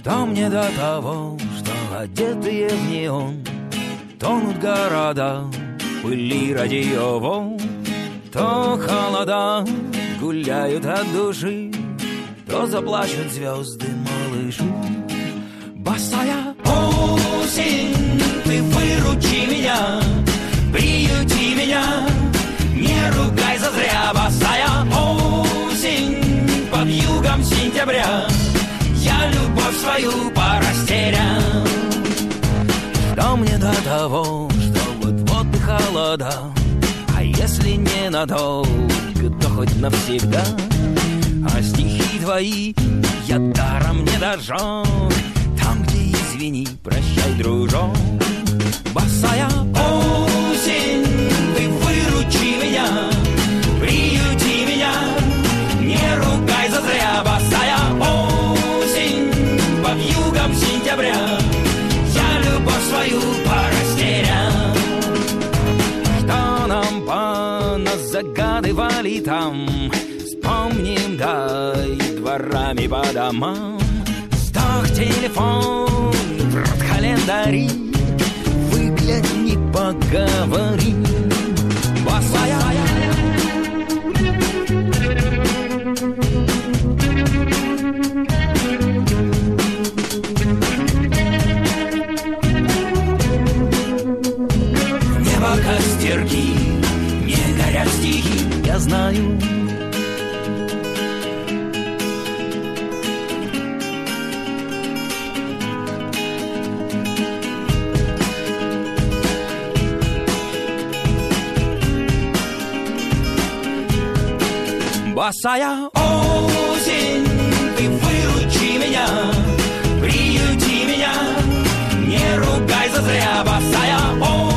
Что мне до того, что одетые в неон тонут города, пыли радиоволн, то холода гуляют от души, то заплачут звезды малыши. Босая осень, ты выручи меня, приюти меня, не ругай зазря. Босая осень, под югом сентября я любовь свою порастерял. Что мне до того, что вот-вот и холода, а если не надолго, то хоть навсегда. А стихи твои я даром не дожег, там, где извини, прощай, дружок. Босая осень, ты выручи меня, приюти меня, не ругай зазря. Босая осень, под югом сентября я любовь свою порастерял. Что нам поназагадывали там, вспомним, дай, дворами по домам. Сдох телефон, в календари, выгляни, поговори. Босая небо костерки, не горят стихи, я знаю. Босая осень, ты выручи меня, приюти меня, не ругай зазря. Босая осень,